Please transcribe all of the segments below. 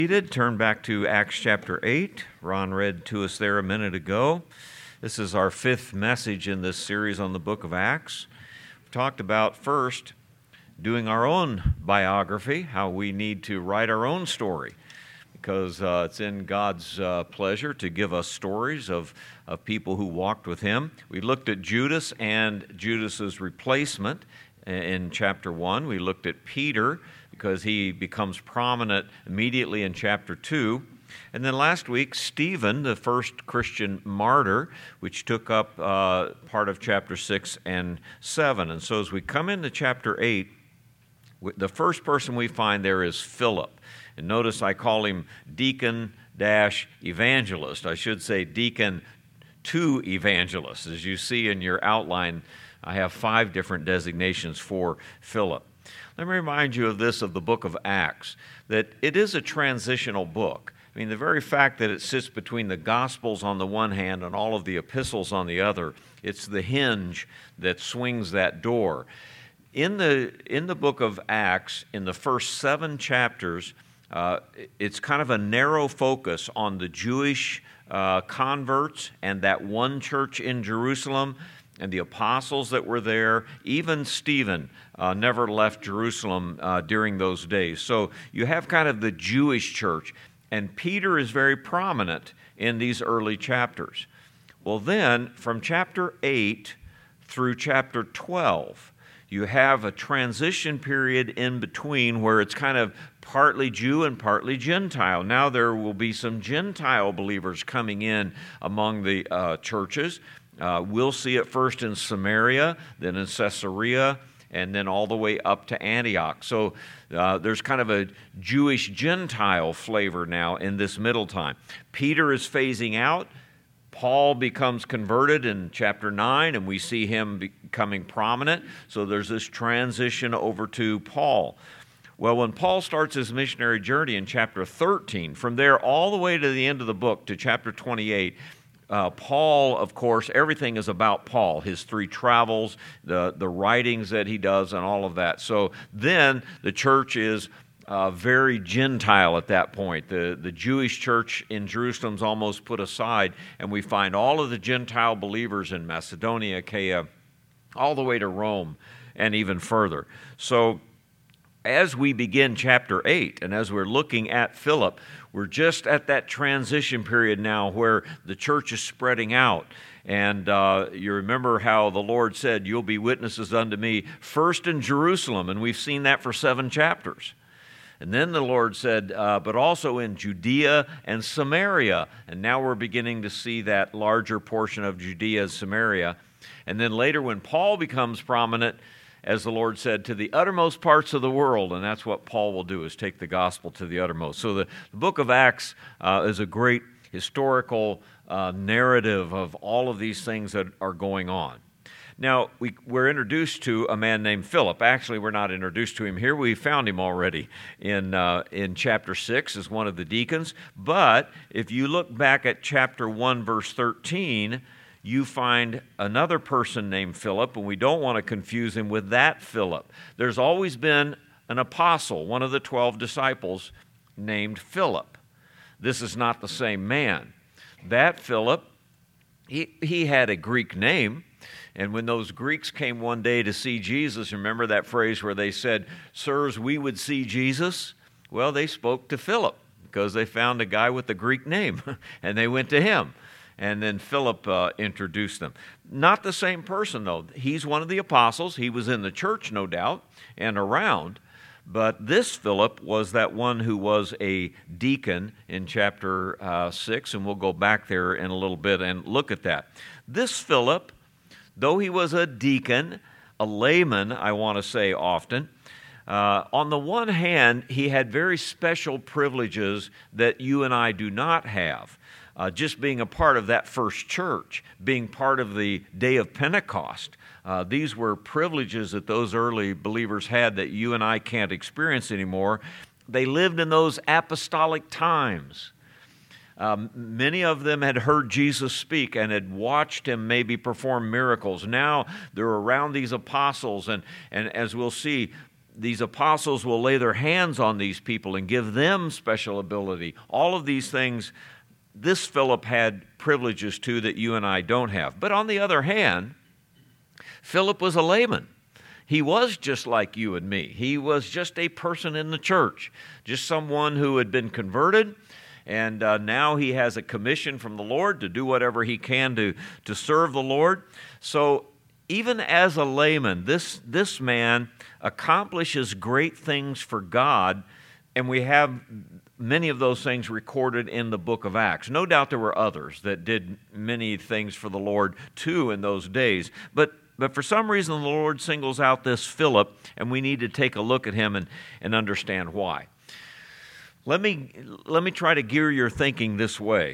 Turn back to Acts chapter 8. Ron read to us there a minute ago. This is our fifth message in this series on the book of Acts. We talked about first doing our own biography, how we need to write our own story, because it's in God's pleasure to give us stories of people who walked with Him. We looked at Judas and Judas's replacement in chapter 1. We looked at Peter, because he becomes prominent immediately in chapter 2. And then last week, Stephen, the first Christian martyr, which took up part of chapter 6 and 7. And so as we come into chapter 8, the first person we find there is Philip. And notice I call him deacon-evangelist. I should say deacon to evangelist. As you see in your outline, I have 5 different designations for Philip. Let me remind you of this, of the book of Acts, that it is a transitional book. I mean, the very fact that it sits between the Gospels on the one hand and all of the epistles on the other, it's the hinge that swings that door. In the book of Acts, in the first 7 chapters, it's kind of a narrow focus on the Jewish converts and that one church in Jerusalem, and the apostles that were there. Even Stephen never left Jerusalem during those days. So you have kind of the Jewish church, and Peter is very prominent in these early chapters. Well then, from chapter 8 through chapter 12, you have a transition period in between where it's kind of partly Jew and partly Gentile. Now there will be some Gentile believers coming in among the churches. We'll see it first in Samaria, then in Caesarea, and then all the way up to Antioch. So there's kind of a Jewish-Gentile flavor now in this middle time. Peter is phasing out. Paul becomes converted in chapter 9, and we see him becoming prominent. So there's this transition over to Paul. Well, when Paul starts his missionary journey in chapter 13, from there all the way to the end of the book to chapter 28, Paul, of course, everything is about Paul, his 3 travels, the writings that he does, and all of that. So then the church is very Gentile at that point. The Jewish church in Jerusalem is almost put aside, and we find all of the Gentile believers in Macedonia, Achaia, all the way to Rome, and even further. So as we begin chapter 8, and as we're looking at Philip, we're just at that transition period now where the church is spreading out. And you remember how the Lord said, "You'll be witnesses unto me first in Jerusalem," and we've seen that for 7 chapters. And then the Lord said, but also in Judea and Samaria. And now we're beginning to see that larger portion of Judea and Samaria. And then later when Paul becomes prominent, as the Lord said, to the uttermost parts of the world, and that's what Paul will do, is take the gospel to the uttermost. So the book of Acts is a great historical narrative of all of these things that are going on. Now, we're introduced to a man named Philip. Actually, we're not introduced to him here. We found him already in chapter 6 as one of the deacons. But if you look back at chapter 1, verse 13, you find another person named Philip, and we don't want to confuse him with that Philip. There's always been an apostle, one of the 12 disciples, named Philip. This is not the same man. That Philip, he had a Greek name, and when those Greeks came one day to see Jesus, remember that phrase where they said, "Sirs, we would see Jesus"? Well, they spoke to Philip because they found a guy with a Greek name, and they went to him. And then Philip introduced them. Not the same person, though. He's one of the apostles. He was in the church, no doubt, and around. But this Philip was that one who was a deacon in chapter 6, and we'll go back there in a little bit and look at that. This Philip, though he was a deacon, a layman, I want to say often, on the one hand, he had very special privileges that you and I do not have. Just being a part of that first church, being part of the day of Pentecost. These were privileges that those early believers had that you and I can't experience anymore. They lived in those apostolic times. Many of them had heard Jesus speak and had watched him maybe perform miracles. Now they're around these apostles, and as we'll see, these apostles will lay their hands on these people and give them special ability. All of these things, this Philip had privileges to that you and I don't have. But on the other hand, Philip was a layman. He was just like you and me. He was just a person in the church, just someone who had been converted, and now he has a commission from the Lord to do whatever he can to serve the Lord. So even as a layman, this man accomplishes great things for God, and we have many of those things recorded in the book of Acts. No doubt there were others that did many things for the Lord too in those days, but for some reason the Lord singles out this Philip, and we need to take a look at him and understand why. Let me try to gear your thinking this way.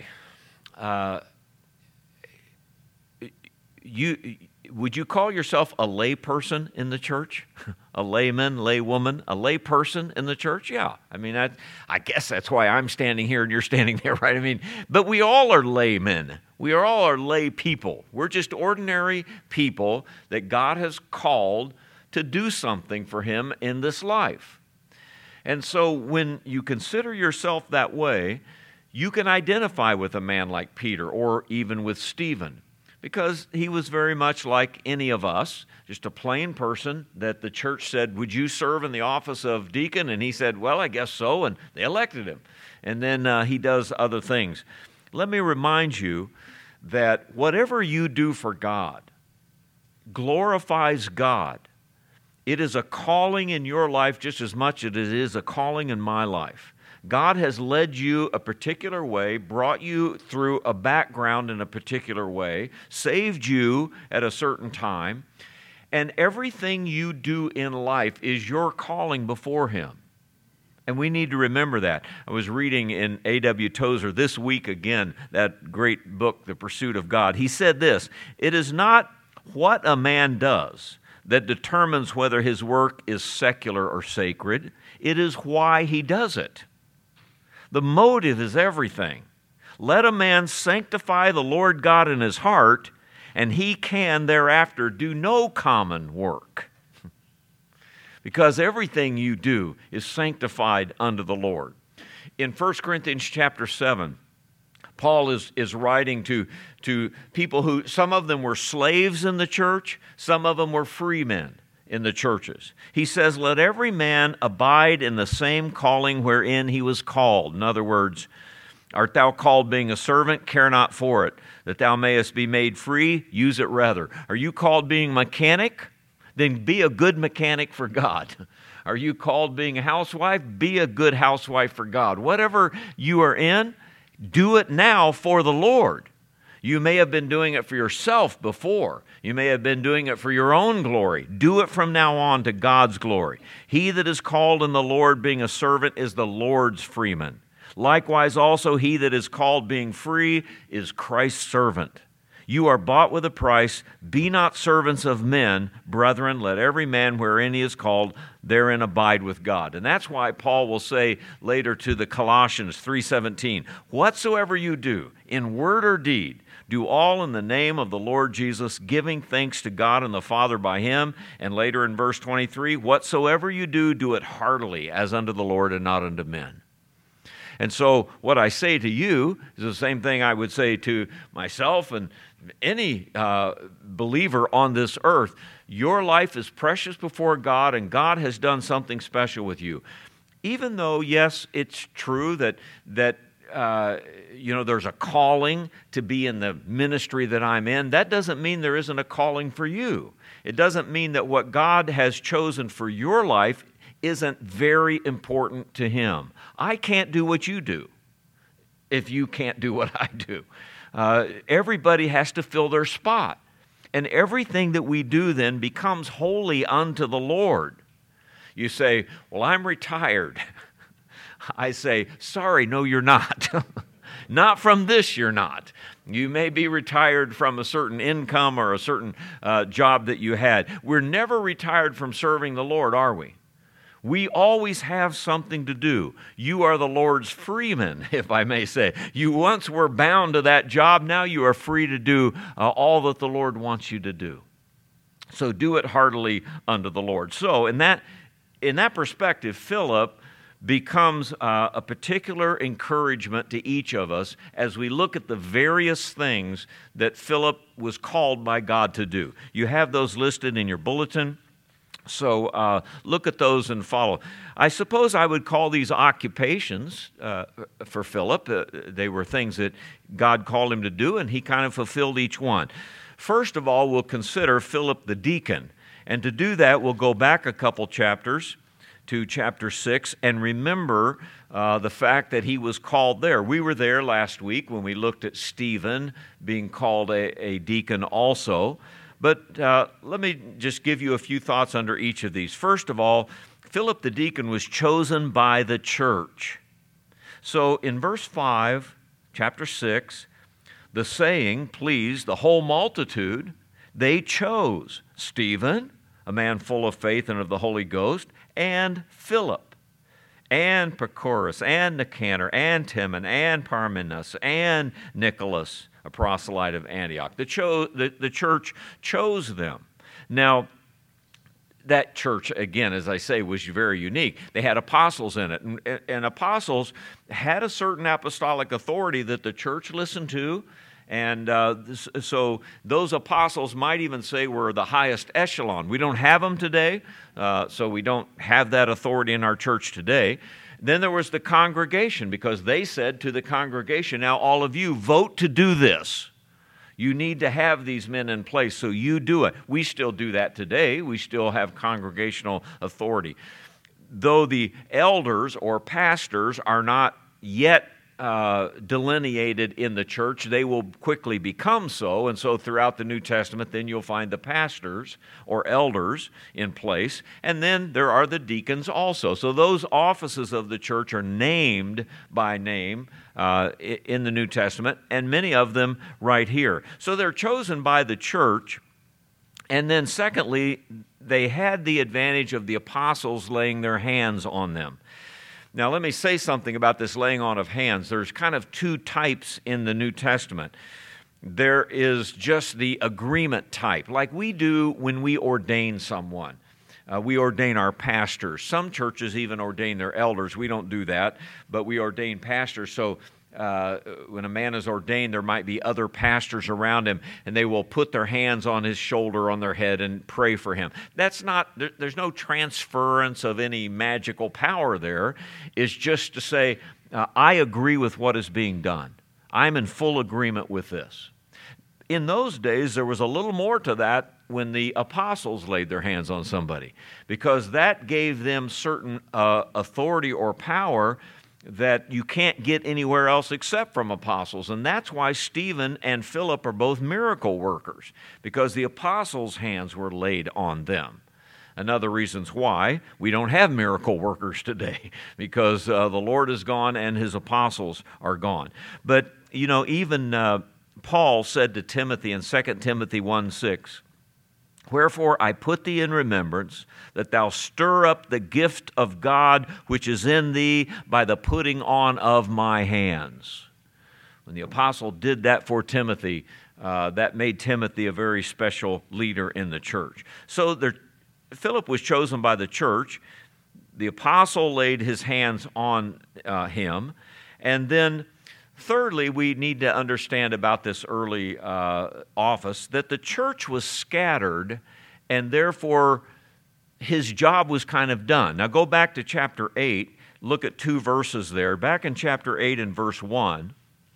Would you call yourself a lay person in the church? A layman, laywoman, a lay person in the church? Yeah. I mean, I guess that's why I'm standing here and you're standing there, right? I mean, but we all are laymen. We all are lay people. We're just ordinary people that God has called to do something for Him in this life. And so when you consider yourself that way, you can identify with a man like Peter or even with Stephen, because he was very much like any of us, just a plain person that the church said, would you serve in the office of deacon? And he said, well, I guess so, and they elected him. And then he does other things. Let me remind you that whatever you do for God glorifies God. It is a calling in your life just as much as it is a calling in my life. God has led you a particular way, brought you through a background in a particular way, saved you at a certain time, and everything you do in life is your calling before Him. And we need to remember that. I was reading in A.W. Tozer this week again, that great book, The Pursuit of God. He said this, "It is not what a man does that determines whether his work is secular or sacred. It is why he does it. The motive is everything. Let a man sanctify the Lord God in his heart, and he can thereafter do no common work." Because everything you do is sanctified unto the Lord. In 1 Corinthians chapter 7, Paul is writing to people who, some of them were slaves in the church, some of them were free men in the churches. He says, "Let every man abide in the same calling wherein he was called." In other words, art thou called being a servant? Care not for it. That thou mayest be made free? Use it rather. Are you called being mechanic? Then be a good mechanic for God. Are you called being a housewife? Be a good housewife for God. Whatever you are in, do it now for the Lord. You may have been doing it for yourself before. You may have been doing it for your own glory. Do it from now on to God's glory. He that is called in the Lord being a servant is the Lord's freeman. Likewise also he that is called being free is Christ's servant. You are bought with a price. Be not servants of men. Brethren, let every man wherein he is called therein abide with God. And that's why Paul will say later to the Colossians 3:17, "Whatsoever you do, in word or deed, do all in the name of the Lord Jesus, giving thanks to God and the Father by Him." And later in verse 23, "Whatsoever you do, do it heartily as unto the Lord and not unto men." And so what I say to you is the same thing I would say to myself and any believer on this earth. Your life is precious before God, and God has done something special with you. Even though, yes, it's true that there's a calling to be in the ministry that I'm in, that doesn't mean there isn't a calling for you. It doesn't mean that what God has chosen for your life isn't very important to Him. I can't do what you do if you can't do what I do. Everybody has to fill their spot. And everything that we do then becomes holy unto the Lord. You say, "Well, I'm retired." I say, "Sorry, no, you're not." Not from this, you're not. You may be retired from a certain income or a certain job that you had. We're never retired from serving the Lord, are we? We always have something to do. You are the Lord's freeman, if I may say. You once were bound to that job. Now you are free to do all that the Lord wants you to do. So do it heartily unto the Lord. So in that in that perspective, Philip becomes a particular encouragement to each of us as we look at the various things that Philip was called by God to do. You have those listed in your bulletin, so look at those and follow. I suppose I would call these occupations for Philip. They were things that God called him to do, and he kind of fulfilled each one. First of all, we'll consider Philip the deacon. And to do that, we'll go back a couple chapters to chapter 6 and remember the fact that he was called there. We were there last week when we looked at Stephen being called a deacon also. But let me just give you a few thoughts under each of these. First of all, Philip the deacon was chosen by the church. So in verse 5, chapter 6, the saying pleased the whole multitude. They chose Stephen, a man full of faith and of the Holy Ghost, and Philip, and Prochorus, and Nicanor, and Timon, and Parmenas, and Nicholas, a proselyte of Antioch. The church chose them. Now, that church, again, as I say, was very unique. They had apostles in it, and apostles had a certain apostolic authority that the church listened to. And so those apostles might even say were the highest echelon. We don't have them today, so we don't have that authority in our church today. Then there was the congregation, because they said to the congregation, now all of you vote to do this. You need to have these men in place, so you do it. We still do that today. We still have congregational authority. Though the elders or pastors are not yet delineated in the church, they will quickly become so, and so throughout the New Testament then you'll find the pastors or elders in place, and then there are the deacons also. So those offices of the church are named by name in the New Testament, and many of them right here. So they're chosen by the church, and then secondly, they had the advantage of the apostles laying their hands on them. Now, let me say something about this laying on of hands. There's kind of two types in the New Testament. There is just the agreement type, like we do when we ordain someone. We ordain our pastors. Some churches even ordain their elders. We don't do that, but we ordain pastors. So when a man is ordained, there might be other pastors around him, and they will put their hands on his shoulder, on their head, and pray for him. That's not, there's no transference of any magical power there. It's just to say, I agree with what is being done. I'm in full agreement with this. In those days, there was a little more to that when the apostles laid their hands on somebody, because that gave them certain authority or power that you can't get anywhere else except from apostles. And that's why Stephen and Philip are both miracle workers, because the apostles' hands were laid on them. Another reasons why we don't have miracle workers today, because the Lord is gone and his apostles are gone. But, you know, even Paul said to Timothy in 2 Timothy 1:6, wherefore I put thee in remembrance that thou stir up the gift of God which is in thee by the putting on of my hands. When the apostle did that for Timothy, that made Timothy a very special leader in the church. So Philip was chosen by the church. The apostle laid his hands on him. And then thirdly, we need to understand about this early office that the church was scattered, and therefore his job was kind of done. Now go back to chapter 8, look at 2 verses there. Back in chapter 8 and verse 1,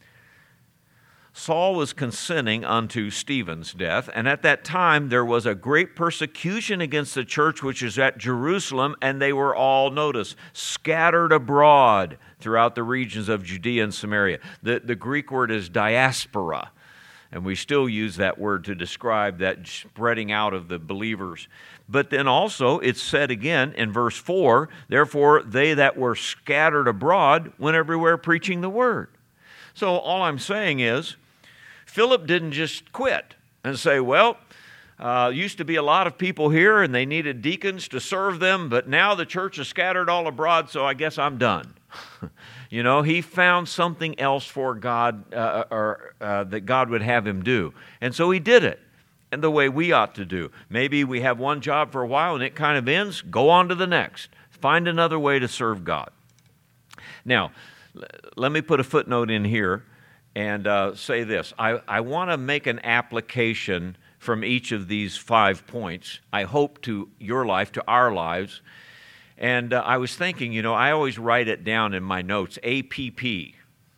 Saul was consenting unto Stephen's death, and at that time there was a great persecution against the church which is at Jerusalem, and they were all, notice, scattered abroad throughout the regions of Judea and Samaria. The Greek word is diaspora, and we still use that word to describe that spreading out of the believers. But then also it's said again in verse 4, therefore they that were scattered abroad went everywhere preaching the word. So all I'm saying is, Philip didn't just quit and say, well, used to be a lot of people here and they needed deacons to serve them, but now the church is scattered all abroad, so I guess I'm done. You know, he found something else for God, that God would have him do. And so he did it. and the way we ought to do. Maybe we have one job for a while and it kind of ends. Go on to the next. Find another way to serve God. Now, let me put a footnote in here and say this. I want to make an application from each of these 5 points, I hope, to your life, to our lives. And I was thinking, I always write it down in my notes, APP,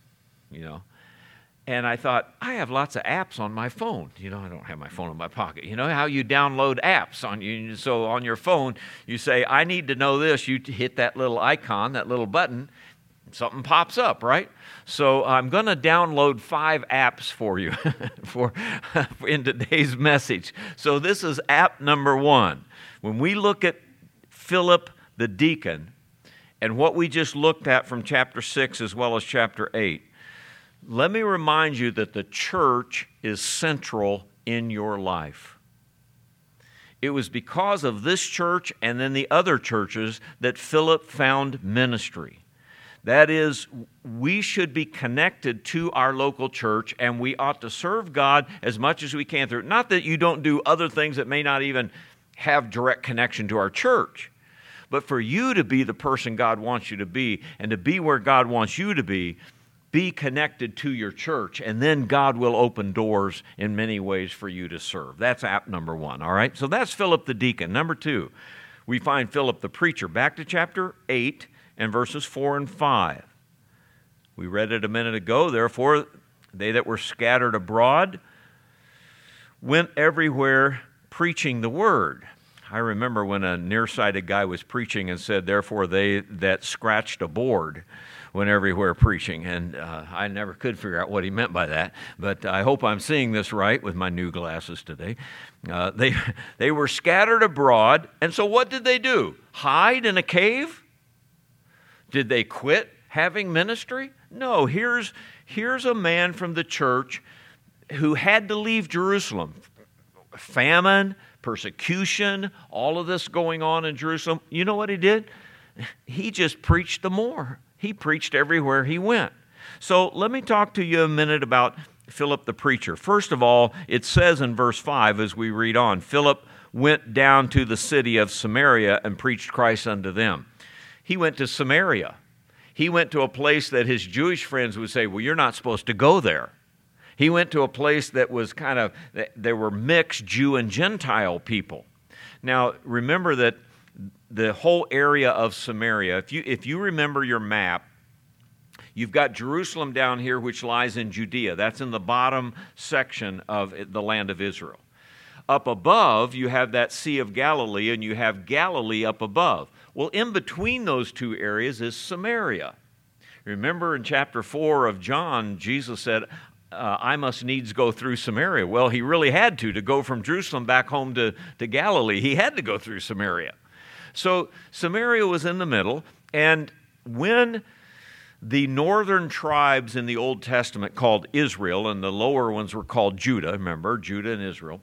And I thought, I have lots of apps on my phone. I don't have my phone in my pocket. You know how you download apps on you? So on your phone, you say, I need to know this. You hit that little icon, that little button, something pops up, right? So I'm going to download 5 apps for you in today's message. So this is app number 1. When we look at Philip the deacon and what we just looked at from chapter 6 as well as chapter 8, let me remind you that the church is central in your life. It was because of this church and then the other churches that Philip found ministry. That is, we should be connected to our local church, and we ought to serve God as much as we can through it. Not that you don't do other things that may not even have direct connection to our church, but for you to be the person God wants you to be, and to be where God wants you to be connected to your church, and then God will open doors in many ways for you to serve. That's app number 1, all right? So that's Philip the deacon. Number 2, we find Philip the preacher. Back to chapter 8 and verses 4 and 5. We read it a minute ago. Therefore, they that were scattered abroad went everywhere preaching the word. I remember when a nearsighted guy was preaching and said, therefore they that scratched a board went everywhere preaching. And I never could figure out what he meant by that. But I hope I'm seeing this right with my new glasses today. They were scattered abroad. And so what did they do? Hide in a cave? Did they quit having ministry? No. Here's a man from the church who had to leave Jerusalem. Famine, persecution, all of this going on in Jerusalem. You know what he did? He just preached the more. He preached everywhere he went. So let me talk to you a minute about Philip the preacher. First of all, it says in verse 5 as we read on, Philip went down to the city of Samaria and preached Christ unto them. He went to Samaria. He went to a place that his Jewish friends would say, well, you're not supposed to go there. He went to a place that was there were mixed Jew and Gentile people. Now, remember that the whole area of Samaria, if you remember your map, you've got Jerusalem down here, which lies in Judea. That's in the bottom section of the land of Israel. Up above, you have that Sea of Galilee, and you have Galilee up above. Well, in between those two areas is Samaria. Remember in chapter 4 of John, Jesus said, I must needs go through Samaria. Well, he really had to go from Jerusalem back home to Galilee. He had to go through Samaria. So Samaria was in the middle, and when the northern tribes in the Old Testament called Israel, and the lower ones were called Judah, remember, Judah and Israel,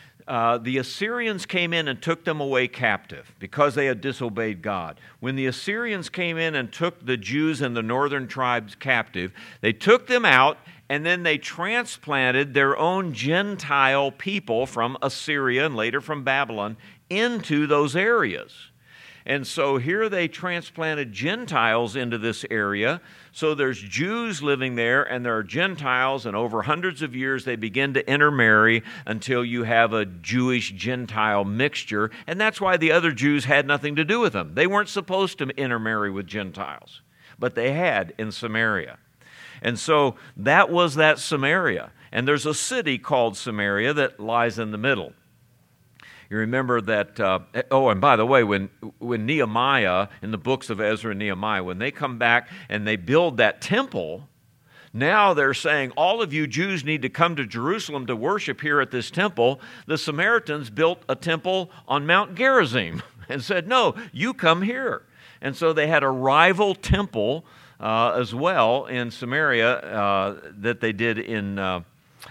the Assyrians came in and took them away captive because they had disobeyed God. When the Assyrians came in and took the Jews and the northern tribes captive, they took them out, and then they transplanted their own Gentile people from Assyria and later from Babylon into those areas. And so here they transplanted Gentiles into this area. So there's Jews living there, and there are Gentiles, and over hundreds of years they begin to intermarry until you have a Jewish-Gentile mixture. And that's why the other Jews had nothing to do with them. They weren't supposed to intermarry with Gentiles, but they had in Samaria. And so that was that Samaria. And there's a city called Samaria that lies in the middle. You remember that, and by the way, when Nehemiah, in the books of Ezra and Nehemiah, when they come back and they build that temple, now they're saying, all of you Jews need to come to Jerusalem to worship here at this temple. The Samaritans built a temple on Mount Gerizim and said, no, you come here. And so they had a rival temple as well in Samaria that they did in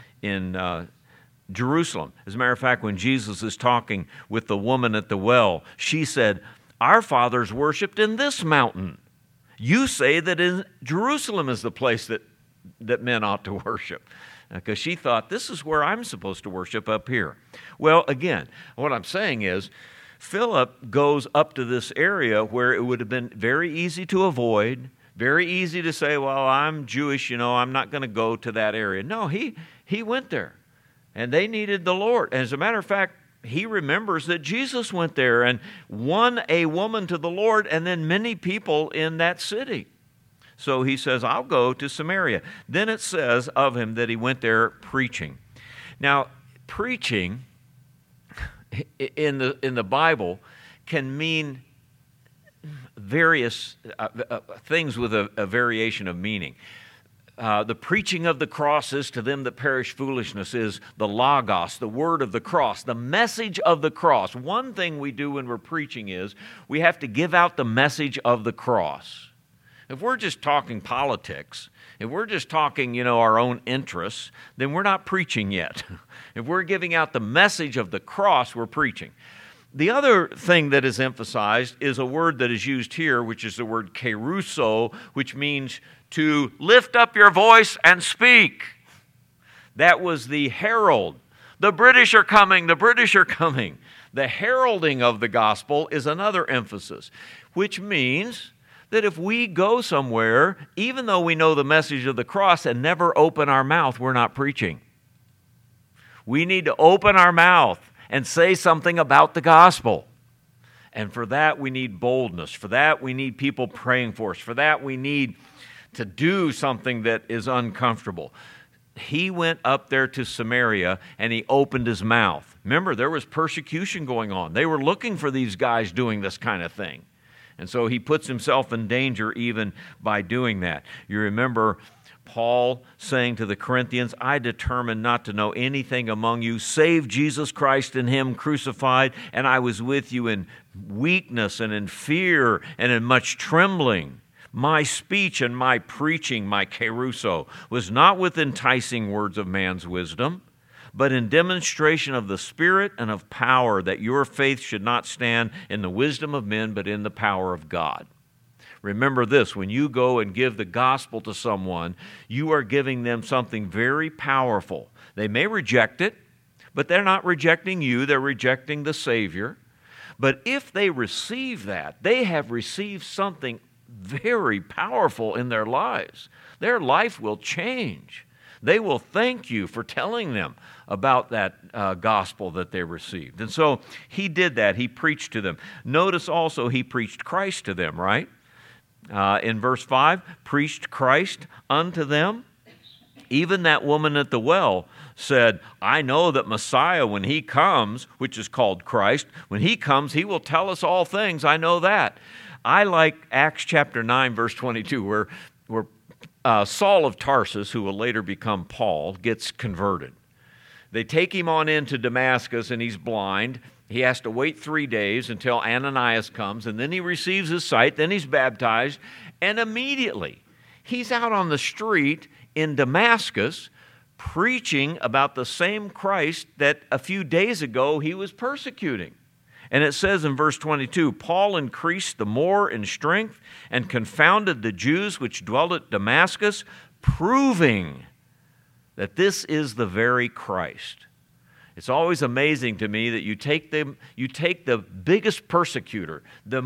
Jerusalem. As a matter of fact, when Jesus is talking with the woman at the well, she said, our fathers worshipped in this mountain. You say that in Jerusalem is the place that that men ought to worship. Because she thought, this is where I'm supposed to worship, up here. Well, again, what I'm saying is, Philip goes up to this area where it would have been very easy to avoid, very easy to say, well, I'm Jewish, I'm not going to go to that area. No, he went there, and they needed the Lord. And as a matter of fact, he remembers that Jesus went there and won a woman to the Lord, and then many people in that city. So he says, I'll go to Samaria. Then it says of him that he went there preaching. Now, preaching in the Bible can mean various things with a variation of meaning. The preaching of the cross is to them that perish foolishness, is the logos, the word of the cross, the message of the cross. One thing we do when we're preaching is we have to give out the message of the cross. If we're just talking politics, if we're just talking, our own interests, then we're not preaching yet. If we're giving out the message of the cross, we're preaching. The other thing that is emphasized is a word that is used here, which is the word kerusso, which means to lift up your voice and speak. That was the herald. The British are coming, the British are coming. The heralding of the gospel is another emphasis, which means that if we go somewhere, even though we know the message of the cross and never open our mouth, we're not preaching. We need to open our mouth and say something about the gospel. And for that, we need boldness. For that, we need people praying for us. For that, we need to do something that is uncomfortable. He went up there to Samaria and he opened his mouth. Remember, there was persecution going on. They were looking for these guys doing this kind of thing. And so he puts himself in danger even by doing that. You remember Paul saying to the Corinthians, I determined not to know anything among you save Jesus Christ and him crucified, and I was with you in weakness and in fear and in much trembling. My speech and my preaching, my kerusso, was not with enticing words of man's wisdom, but in demonstration of the Spirit and of power, that your faith should not stand in the wisdom of men, but in the power of God. Remember this, when you go and give the gospel to someone, you are giving them something very powerful. They may reject it, but they're not rejecting you, they're rejecting the Savior. But if they receive that, they have received something very powerful in their lives. Their life will change. They will thank you for telling them about that gospel that they received. And so he did that. He preached to them. Notice also he preached Christ to them, right? In verse 5, preached Christ unto them. Even that woman at the well said, I know that Messiah, when he comes, which is called Christ, when he comes, he will tell us all things. I know that. I like Acts chapter 9, verse 22, where Saul of Tarsus, who will later become Paul, gets converted. They take him on into Damascus, and he's blind. He has to wait 3 days until Ananias comes, and then he receives his sight. Then he's baptized, and immediately he's out on the street in Damascus preaching about the same Christ that a few days ago he was persecuting. And it says in verse 22, Paul increased the more in strength and confounded the Jews which dwelt at Damascus, proving that this is the very Christ. It's always amazing to me that you take the biggest persecutor,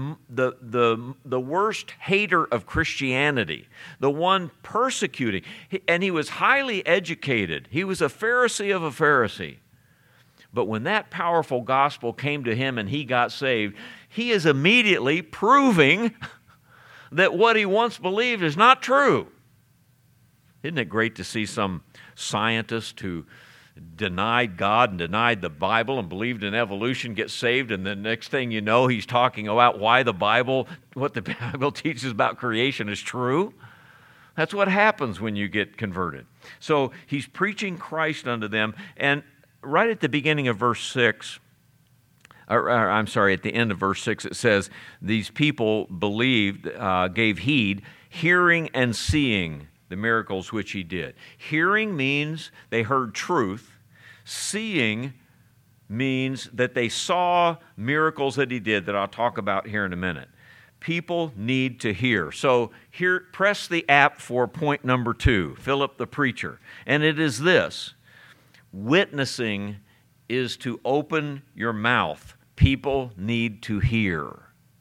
the worst hater of Christianity, the one persecuting, and he was highly educated. He was a Pharisee of a Pharisee. But when that powerful gospel came to him and he got saved, he is immediately proving that what he once believed is not true. Isn't it great to see some scientist who denied God and denied the Bible and believed in evolution get saved, and the next thing you know, he's talking about why the Bible, what the Bible teaches about creation is true? That's what happens when you get converted. So he's preaching Christ unto them, and right at the beginning of verse 6, at the end of verse 6, it says, these people believed, gave heed, hearing and seeing the miracles which he did. Hearing means they heard truth. Seeing means that they saw miracles that he did that I'll talk about here in a minute. People need to hear. So here, press the app for point number 2, Philip the preacher. And it is this: witnessing is to open your mouth. People need to hear.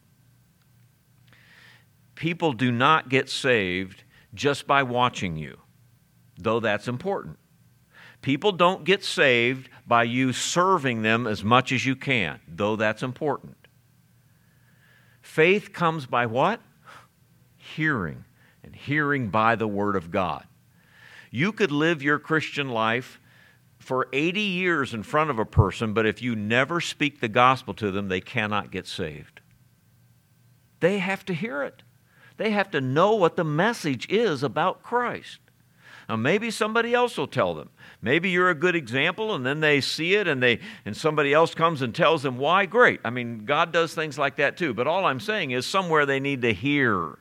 People do not get saved just by watching you, though that's important. People don't get saved by you serving them as much as you can, though that's important. Faith comes by what? Hearing, and hearing by the Word of God. You could live your Christian life for 80 years in front of a person, but if you never speak the gospel to them, they cannot get saved. They have to hear it. They have to know what the message is about Christ. Now, maybe somebody else will tell them. Maybe you're a good example, and then they see it, and somebody else comes and tells them why. Great. I mean, God does things like that too. But all I'm saying is somewhere they need to hear.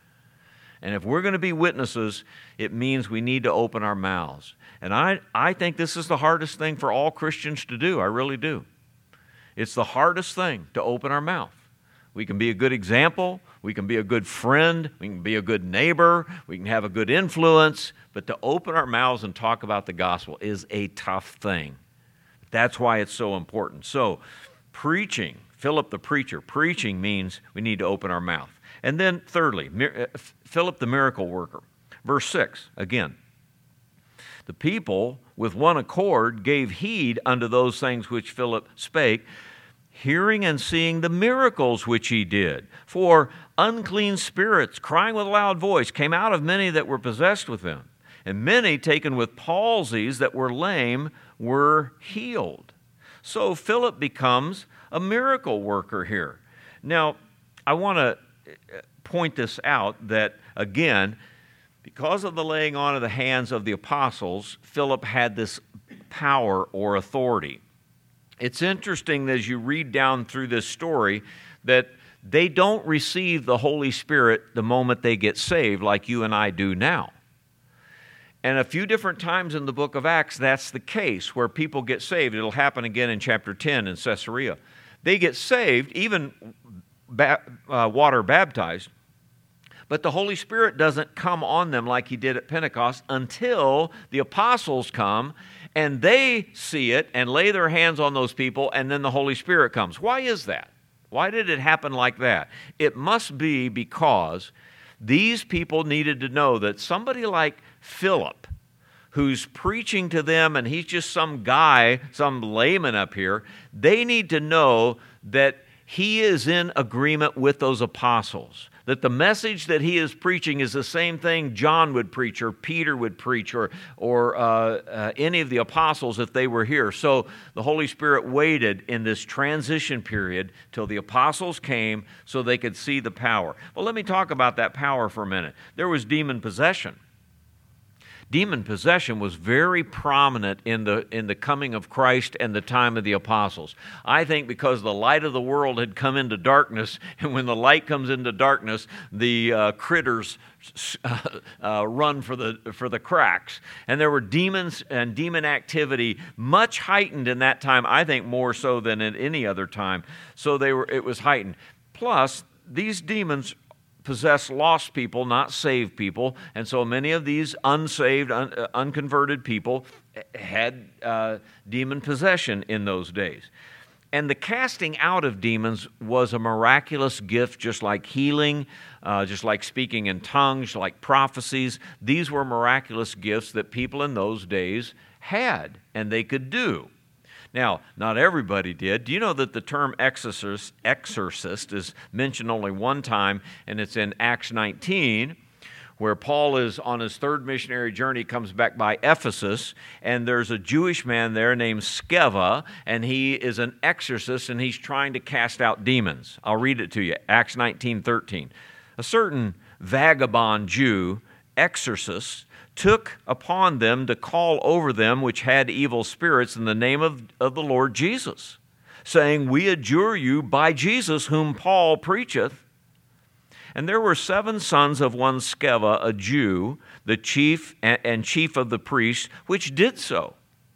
And if we're going to be witnesses, it means we need to open our mouths. And I think this is the hardest thing for all Christians to do. I really do. It's the hardest thing to open our mouth. We can be a good example. We can be a good friend. We can be a good neighbor. We can have a good influence. But to open our mouths and talk about the gospel is a tough thing. That's why it's so important. So, preaching, Philip the preacher, preaching means we need to open our mouth. And then thirdly, Philip the miracle worker. Verse 6, again. The people with one accord gave heed unto those things which Philip spake, hearing and seeing the miracles which he did. For unclean spirits, crying with a loud voice, came out of many that were possessed with them. And many taken with palsies that were lame were healed. So Philip becomes a miracle worker here. Now, I want to point this out that, again, because of the laying on of the hands of the apostles, Philip had this power or authority. It's interesting as you read down through this story that they don't receive the Holy Spirit the moment they get saved like you and I do now. And a few different times in the book of Acts, that's the case where people get saved. It'll happen again in chapter 10 in Caesarea. They get saved, even water baptized, but the Holy Spirit doesn't come on them like he did at Pentecost until the apostles come and they see it and lay their hands on those people, and then the Holy Spirit comes. Why is that? Why did it happen like that? It must be because these people needed to know that somebody like Philip, who's preaching to them, and he's just some guy, some layman up here, they need to know that he is in agreement with those apostles, that the message that he is preaching is the same thing John would preach or Peter would preach or any of the apostles if they were here. So the Holy Spirit waited in this transition period till the apostles came so they could see the power. Well, let me talk about that power for a minute. There was demon possession. Demon possession was very prominent in the coming of Christ and the time of the apostles. I think because the light of the world had come into darkness, and when the light comes into darkness, the critters run for the cracks. And there were demons and demon activity much heightened in that time, I think more so than at any other time. So it was heightened. Plus, these demons possess lost people, not saved people. And so many of these unsaved, unconverted people had demon possession in those days. And the casting out of demons was a miraculous gift, just like healing, just like speaking in tongues, like prophecies. These were miraculous gifts that people in those days had and they could do. Now, not everybody did. Do you know that the term exorcist is mentioned only one time, and it's in Acts 19, where Paul is on his third missionary journey, comes back by Ephesus, and there's a Jewish man there named Sceva, and he is an exorcist, and he's trying to cast out demons. I'll read it to you, Acts 19:13. A certain vagabond Jew, exorcist, took upon them to call over them which had evil spirits in the name of the Lord Jesus, saying, We adjure you by Jesus whom Paul preacheth. And there were 7 sons of one Sceva, a Jew, the chief and chief of the priests, which did so.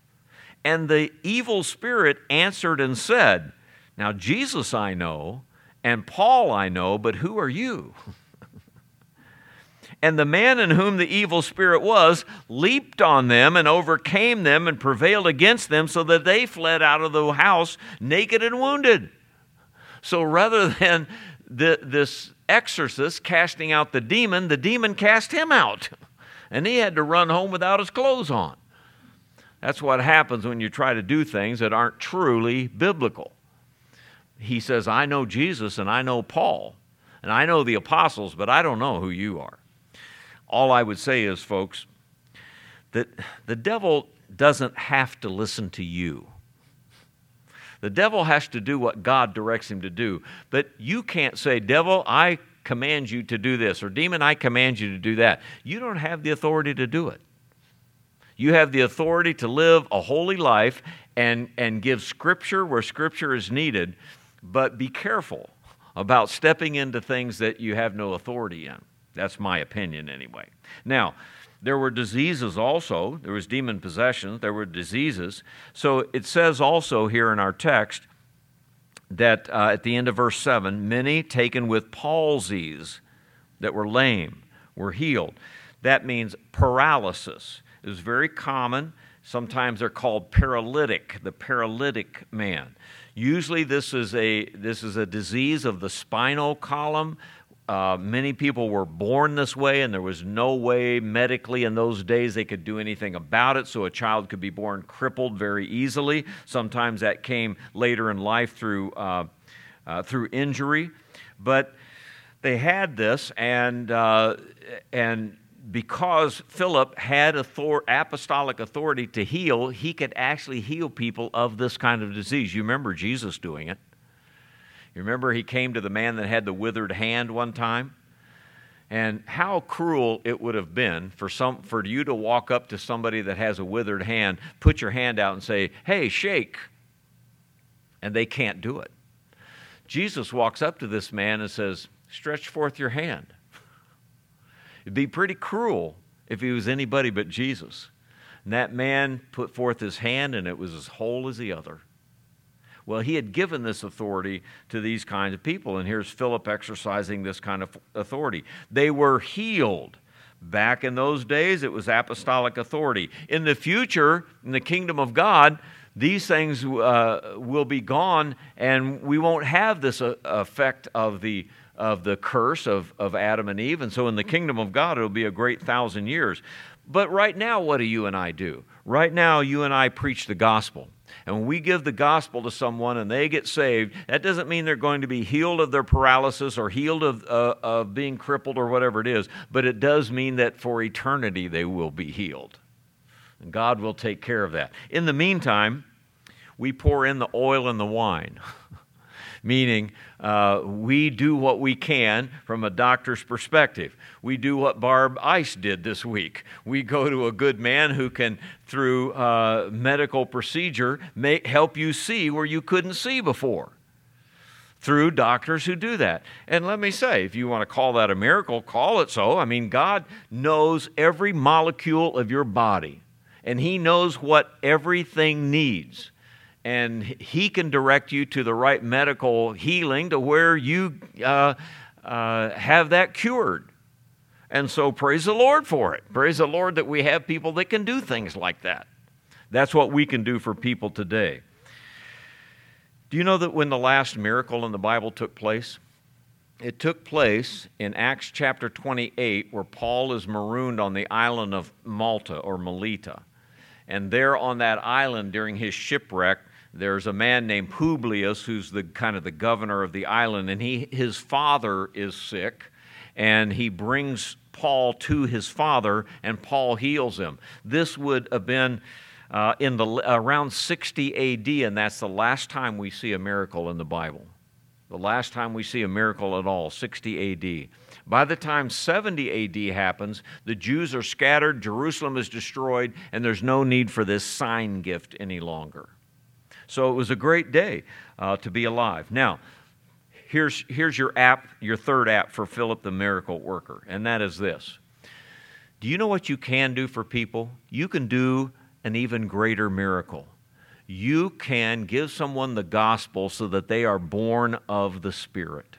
And the evil spirit answered and said, Now Jesus I know, And Paul I know, but who are you?" And the man in whom the evil spirit was leaped on them and overcame them and prevailed against them, so that they fled out of the house naked and wounded. So rather than this exorcist casting out the demon cast him out. And he had to run home without his clothes on. That's what happens when you try to do things that aren't truly biblical. He says, "I know Jesus and I know Paul and I know the apostles, but I don't know who you are." All I would say is, folks, that the devil doesn't have to listen to you. The devil has to do what God directs him to do. But you can't say, "Devil, I command you to do this," or "Demon, I command you to do that." You don't have the authority to do it. You have the authority to live a holy life and give Scripture where Scripture is needed, but be careful about stepping into things that you have no authority in. That's my opinion anyway. Now, there were diseases also. There was demon possession. There were diseases. So it says also here in our text that at the end of verse 7, many taken with palsies that were lame were healed. That means paralysis. It was very common. Sometimes they're called paralytic, the paralytic man. Usually this is a disease of the spinal column. Many people were born this way, and there was no way medically in those days they could do anything about it, so a child could be born crippled very easily. Sometimes that came later in life through injury. But they had this, and because Philip had apostolic authority to heal, he could actually heal people of this kind of disease. You remember Jesus doing it. You remember he came to the man that had the withered hand one time? And how cruel it would have been for you to walk up to somebody that has a withered hand, put your hand out and say, "Hey, shake." And they can't do it. Jesus walks up to this man and says, "Stretch forth your hand." It'd be pretty cruel if he was anybody but Jesus. And that man put forth his hand, and it was as whole as the other. Well, he had given this authority to these kinds of people, and here's Philip exercising this kind of authority. They were healed. Back in those days, it was apostolic authority. In the future, in the kingdom of God, these things will be gone, and we won't have this effect of the curse of Adam and Eve. And so in the kingdom of God, it'll be a great 1,000 years. But right now, what do you and I do? Right now, you and I preach the gospel. And when we give the gospel to someone and they get saved, that doesn't mean they're going to be healed of their paralysis or healed of being crippled or whatever it is. But it does mean that for eternity they will be healed. And God will take care of that. In the meantime, we pour in the oil and the wine. Meaning, we do what we can from a doctor's perspective. We do what Barb Ice did this week. We go to a good man who can, through medical procedure, help you see where you couldn't see before. Through doctors who do that. And let me say, if you want to call that a miracle, call it so. I mean, God knows every molecule of your body, and He knows what everything needs. And He can direct you to the right medical healing to where you have that cured. And so praise the Lord for it. Praise the Lord that we have people that can do things like that. That's what we can do for people today. Do you know that when the last miracle in the Bible took place? It took place in Acts chapter 28, where Paul is marooned on the island of Malta or Melita. And there on that island during his shipwreck, there's a man named Publius who's the kind of the governor of the island, and his father is sick, and he brings Paul to his father, and Paul heals him. This would have been around 60 A.D., and that's the last time we see a miracle in the Bible. The last time we see a miracle at all, 60 A.D. By the time 70 A.D. happens, the Jews are scattered, Jerusalem is destroyed, and there's no need for this sign gift any longer. So it was a great day to be alive. Now, here's your third app for Philip the miracle worker, and that is this. Do you know what you can do for people? You can do an even greater miracle. You can give someone the gospel so that they are born of the Spirit.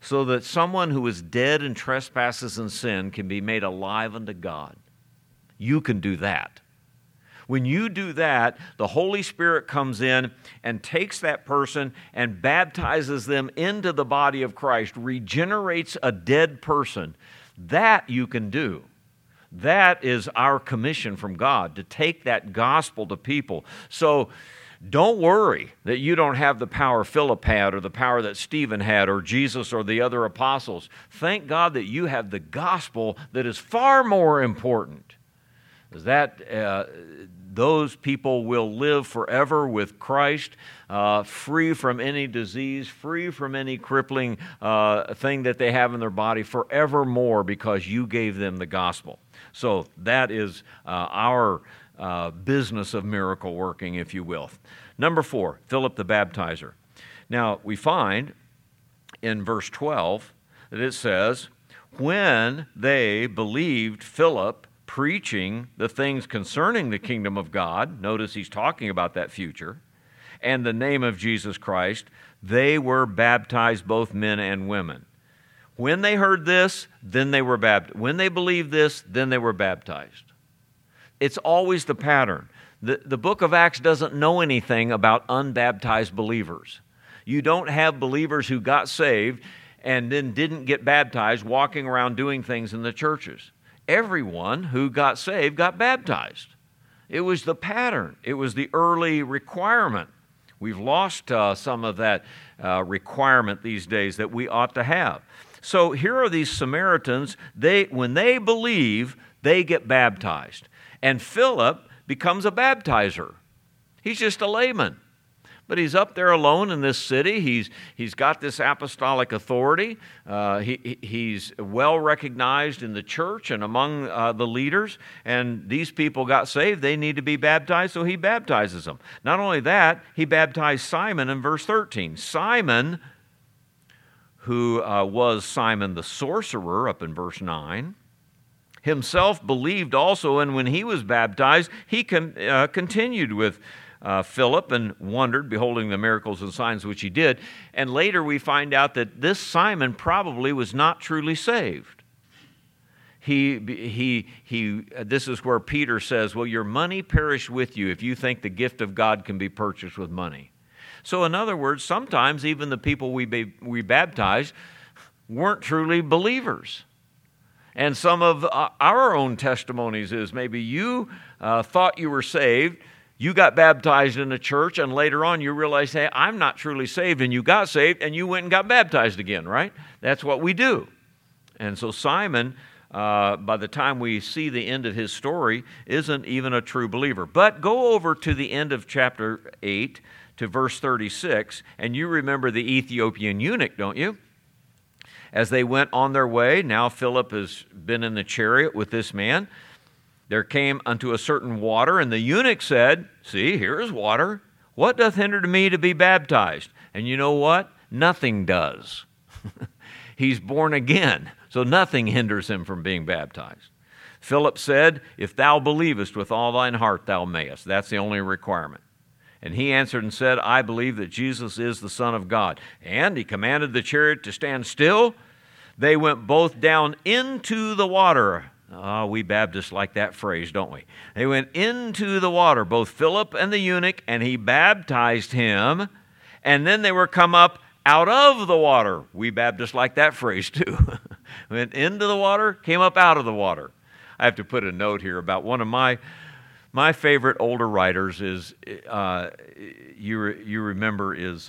so that someone who is dead in trespasses and sin can be made alive unto God. You can do that. When you do that, the Holy Spirit comes in and takes that person and baptizes them into the body of Christ, regenerates a dead person. That you can do. That is our commission from God, to take that gospel to people. So don't worry that you don't have the power Philip had or the power that Stephen had or Jesus or the other apostles. Thank God that you have the gospel that is far more important. Those people will live forever with Christ, free from any disease, free from any crippling thing that they have in their body forevermore, because you gave them the gospel. So that is our business of miracle working, if you will. Number 4, Philip the baptizer. Now, we find in verse 12 that it says, when they believed Philip preaching the things concerning the kingdom of God, notice he's talking about that future, and the name of Jesus Christ, they were baptized, both men and women. When they heard this, then they were baptized. When they believed this, then they were baptized. It's always the pattern. The book of Acts doesn't know anything about unbaptized believers. You don't have believers who got saved and then didn't get baptized walking around doing things in the churches. Everyone who got saved got baptized. It was the pattern. It was the early requirement. We've lost some of that requirement these days that we ought to have. So here are these Samaritans. When they believe, they get baptized. And Philip becomes a baptizer. He's just a layman. But he's up there alone in this city. He's got this apostolic authority. He's well recognized in the church and among the leaders. And these people got saved. They need to be baptized, so he baptizes them. Not only that, he baptized Simon in verse 13. Simon, who was Simon the sorcerer up in verse 9, himself believed also, and when he was baptized, he continued with Philip and wondered, beholding the miracles and signs which he did. And later we find out that this Simon probably was not truly saved. This is where Peter says, well, your money perish with you if you think the gift of God can be purchased with money. So in other words, sometimes even the people we baptized weren't truly believers. And some of our own testimonies is maybe you thought you were saved, you got baptized in a church, and later on you realized, hey, I'm not truly saved, and you got saved, and you went and got baptized again, right? That's what we do. And so Simon, by the time we see the end of his story, isn't even a true believer. But go over to the end of chapter 8 to verse 36, and you remember the Ethiopian eunuch, don't you? As they went on their way, now Philip has been in the chariot with this man. There came unto a certain water, and the eunuch said, see, here is water. What doth hinder me to be baptized? And you know what? Nothing does. He's born again, so nothing hinders him from being baptized. Philip said, if thou believest with all thine heart, thou mayest. That's the only requirement. And he answered and said, I believe that Jesus is the Son of God. And he commanded the chariot to stand still. They went both down into the water. We Baptists like that phrase, don't we? They went into the water, both Philip and the eunuch, and he baptized him. And then they were come up out of the water. We Baptists like that phrase too. Went into the water, came up out of the water. I have to put a note here about one of my favorite older writers is, you remember, is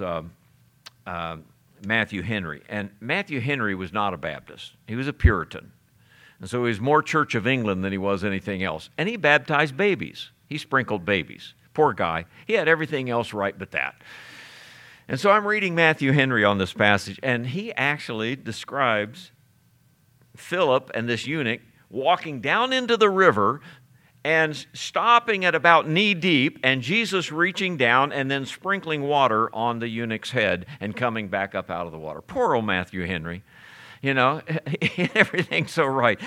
Matthew Henry. And Matthew Henry was not a Baptist. He was a Puritan. And so he was more Church of England than he was anything else. And he baptized babies. He sprinkled babies. Poor guy. He had everything else right but that. And so I'm reading Matthew Henry on this passage, and he actually describes Philip and this eunuch walking down into the river and stopping at about knee deep, and Jesus reaching down and then sprinkling water on the eunuch's head and coming back up out of the water. Poor old Matthew Henry. You know, everything's so right.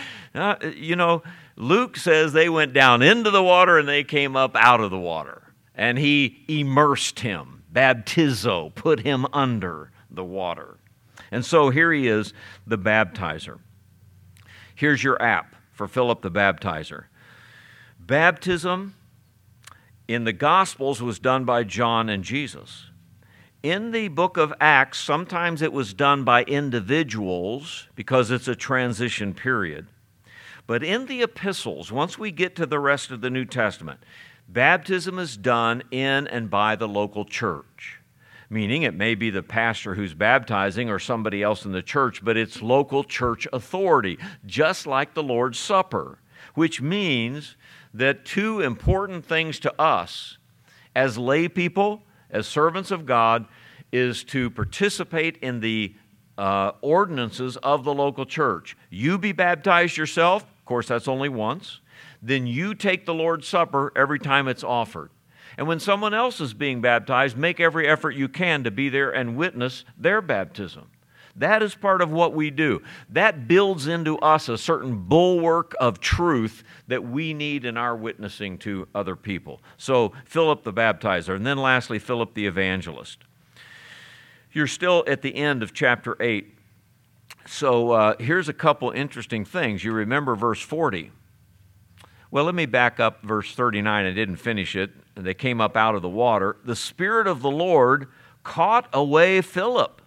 Luke says they went down into the water and they came up out of the water. And he immersed him, baptizo, put him under the water. And so here he is, the baptizer. Here's your app for Philip the baptizer. Baptism in the Gospels was done by John and Jesus. In the book of Acts, sometimes it was done by individuals because it's a transition period. But in the epistles, once we get to the rest of the New Testament, baptism is done in and by the local church. Meaning it may be the pastor who's baptizing or somebody else in the church, but it's local church authority, just like the Lord's Supper, which means that two important things to us as lay people, as servants of God, is to participate in the ordinances of the local church. You be baptized yourself, of course that's only once, then you take the Lord's Supper every time it's offered. And when someone else is being baptized, make every effort you can to be there and witness their baptism. That is part of what we do. That builds into us a certain bulwark of truth that we need in our witnessing to other people. So Philip the baptizer, and then lastly Philip the evangelist. You're still at the end of chapter 8. So here's a couple interesting things. You remember verse 40. Well, let me back up verse 39. I didn't finish it. They came up out of the water. The Spirit of the Lord caught away Philip,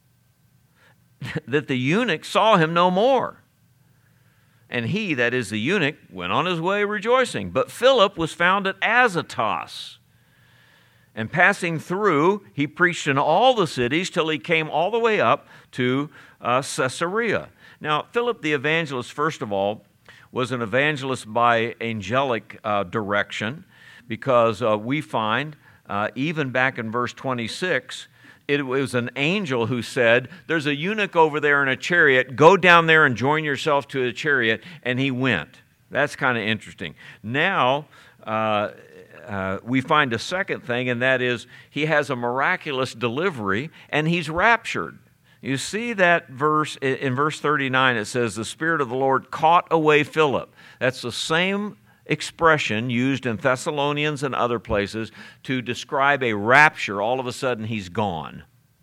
that the eunuch saw him no more. And he, that is the eunuch, went on his way rejoicing. But Philip was found at Azotus. And passing through, he preached in all the cities till he came all the way up to Caesarea. Now, Philip the evangelist, first of all, was an evangelist by angelic direction, because we find, even back in verse 26, it was an angel who said, there's a eunuch over there in a chariot, go down there and join yourself to a chariot, and he went. That's kind of interesting. Now, we find a second thing, and that is he has a miraculous delivery, and he's raptured. You see that verse, in verse 39, it says, the Spirit of the Lord caught away Philip. That's the same expression used in Thessalonians and other places to describe a rapture. All of a sudden, he's gone.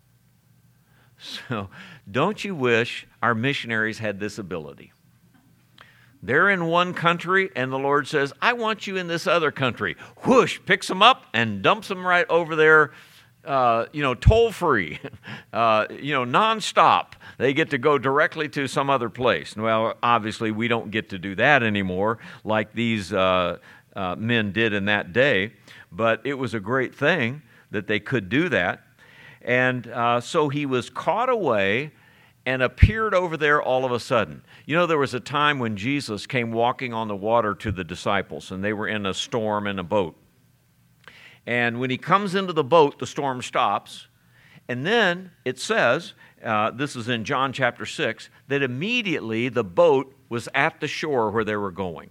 So, don't you wish our missionaries had this ability? They're in one country, and the Lord says, I want you in this other country. Whoosh, picks them up and dumps them right over there, toll-free, nonstop. They get to go directly to some other place. Well, obviously, we don't get to do that anymore like these men did in that day, but it was a great thing that they could do that. And so he was caught away and appeared over there all of a sudden. You know, there was a time when Jesus came walking on the water to the disciples, and they were in a storm in a boat. And when he comes into the boat, the storm stops. And then it says, this is in John chapter 6, that immediately the boat was at the shore where they were going.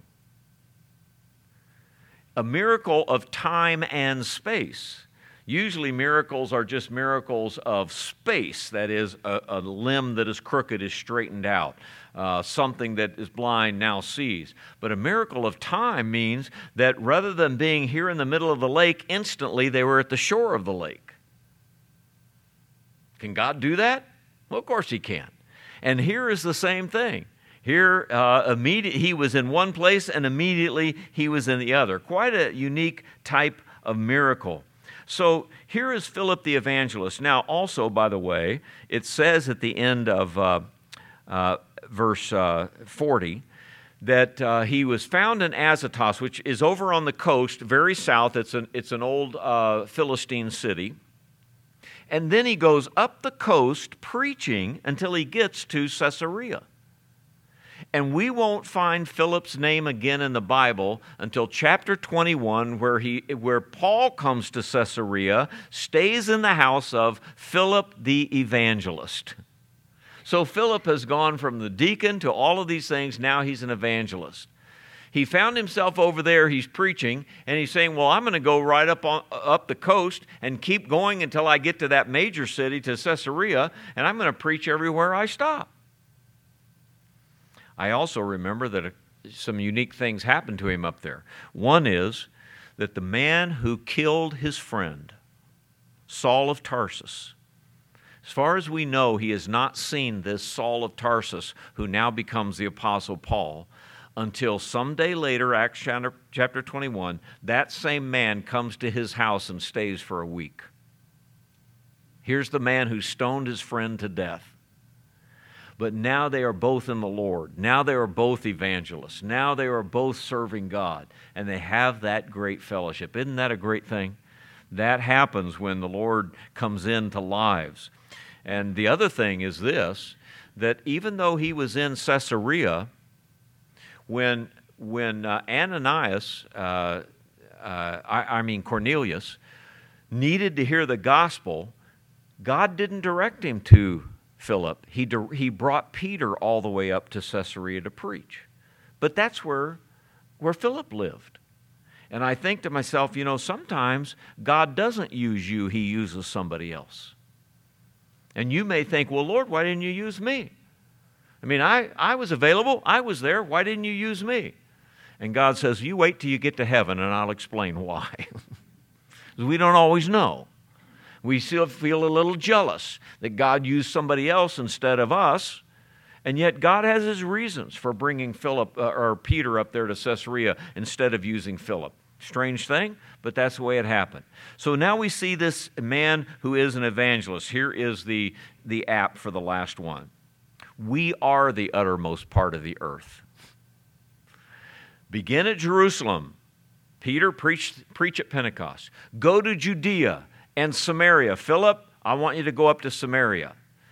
A miracle of time and space. Usually miracles are just miracles of space. That is, a limb that is crooked is straightened out. Something that is blind now sees. But a miracle of time means that rather than being here in the middle of the lake, instantly they were at the shore of the lake. Can God do that? Well, of course He can. And here is the same thing. Here, he was in one place and immediately he was in the other. Quite a unique type of miracle. So here is Philip the evangelist. Now, also, by the way, it says at the end of verse 40 that he was found in Azotus, which is over on the coast, very south. It's an old Philistine city. And then he goes up the coast preaching until he gets to Caesarea. And we won't find Philip's name again in the Bible until chapter 21, where Paul comes to Caesarea, stays in the house of Philip the evangelist. So Philip has gone from the deacon to all of these things. Now he's an evangelist. He found himself over there, he's preaching, and he's saying, well, I'm going to go right up the coast and keep going until I get to that major city, to Caesarea, and I'm going to preach everywhere I stop. I also remember that some unique things happened to him up there. One is that the man who killed his friend, Saul of Tarsus, As far as we know, he has not seen this Saul of Tarsus, who now becomes the Apostle Paul, until someday later, Acts chapter 21, that same man comes to his house and stays for a week. Here's the man who stoned his friend to death. But now they are both in the Lord. Now they are both evangelists. Now they are both serving God. And they have that great fellowship. Isn't that a great thing? That happens when the Lord comes into lives. And the other thing is this, that even though he was in Caesarea, when Cornelius, needed to hear the gospel, God didn't direct him to Philip. He brought Peter all the way up to Caesarea to preach. But that's where Philip lived. And I think to myself, sometimes God doesn't use you, he uses somebody else. And you may think, well, Lord, why didn't you use me? I mean, I was available. I was there. Why didn't you use me? And God says, you wait till you get to heaven and I'll explain why. We don't always know. We still feel a little jealous that God used somebody else instead of us. And yet God has his reasons for bringing Peter up there to Caesarea instead of using Philip. Strange thing, but that's the way it happened. So now we see this man who is an evangelist. Here is the app for the last one. We are the uttermost part of the earth. Begin at Jerusalem. Peter, preach at Pentecost. Go to Judea and Samaria. Philip, I want you to go up to Samaria.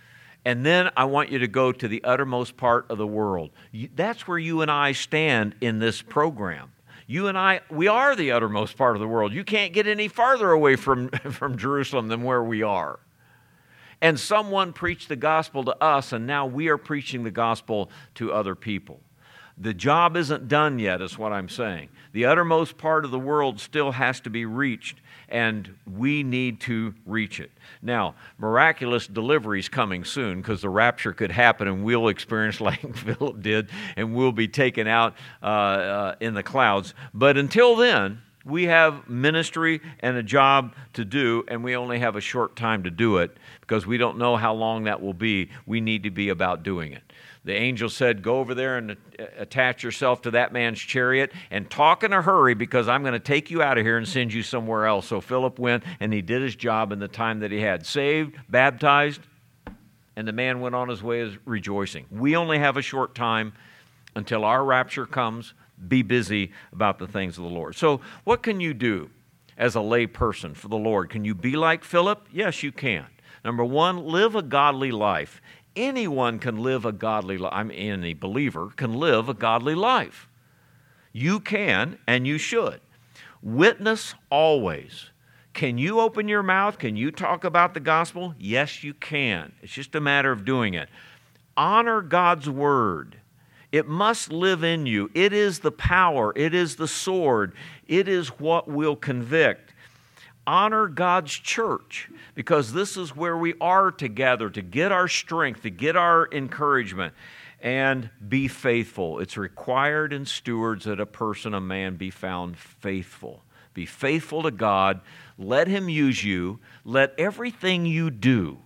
And then I want you to go to the uttermost part of the world. That's where you and I stand in this program. You and I, we are the uttermost part of the world. You can't get any farther away from Jerusalem than where we are. And someone preached the gospel to us, and now we are preaching the gospel to other people. The job isn't done yet, is what I'm saying. The uttermost part of the world still has to be reached, and we need to reach it. Now, miraculous delivery is coming soon because the rapture could happen and we'll experience like Philip did, and we'll be taken out in the clouds. But until then, we have ministry and a job to do, and we only have a short time to do it because we don't know how long that will be. We need to be about doing it. The angel said, go over there and attach yourself to that man's chariot and talk in a hurry because I'm going to take you out of here and send you somewhere else. So Philip went and he did his job in the time that he had. Saved, baptized, and the man went on his way rejoicing. We only have a short time until our rapture comes. Be busy about the things of the Lord. So what can you do as a lay person for the Lord? Can you be like Philip? Yes, you can. Number one, live a godly life. Anyone can live a godly life. Any believer can live a godly life. You can and you should. Witness always. Can you open your mouth? Can you talk about the gospel? Yes, you can. It's just a matter of doing it. Honor God's word. It must live in you. It is the power. It is the sword. It is what will convict. Honor God's church because this is where we are together to get our strength, to get our encouragement, and be faithful. It's required in stewards that a man be found faithful. Be faithful to God. Let him use you. Let everything you do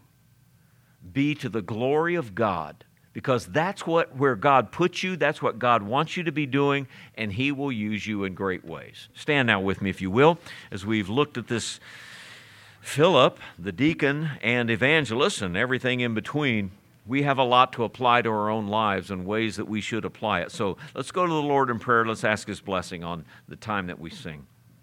be to the glory of God. Because that's where God puts you, that's what God wants you to be doing, and he will use you in great ways. Stand now with me, if you will, as we've looked at this Philip, the deacon, and evangelist, and everything in between. We have a lot to apply to our own lives and ways that we should apply it. So let's go to the Lord in prayer. Let's ask his blessing on the time that we sing.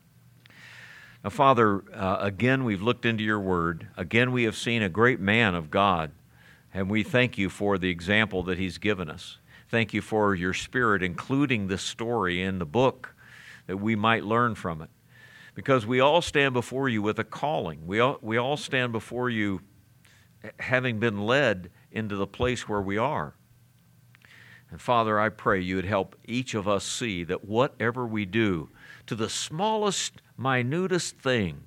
Now, Father, again, we've looked into your word. Again, we have seen a great man of God. And we thank you for the example that he's given us. Thank you for your Spirit including this story in the book that we might learn from it. Because we all stand before you with a calling. We all stand before you having been led into the place where we are. And Father, I pray you would help each of us see that whatever we do, to the smallest, minutest thing,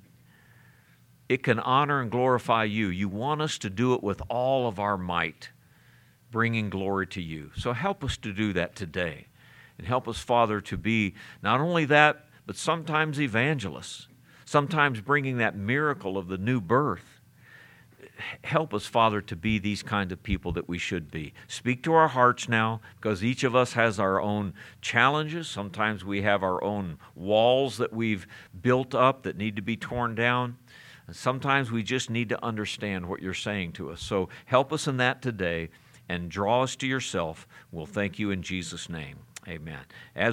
it can honor and glorify you. You want us to do it with all of our might, bringing glory to you. So help us to do that today. And help us, Father, to be not only that, but sometimes evangelists, sometimes bringing that miracle of the new birth. help us, Father, to be these kind of people that we should be. Speak to our hearts now, because each of us has our own challenges. Sometimes we have our own walls that we've built up that need to be torn down. And sometimes we just need to understand what you're saying to us. So help us in that today and draw us to yourself. We'll thank you in Jesus' name. Amen. As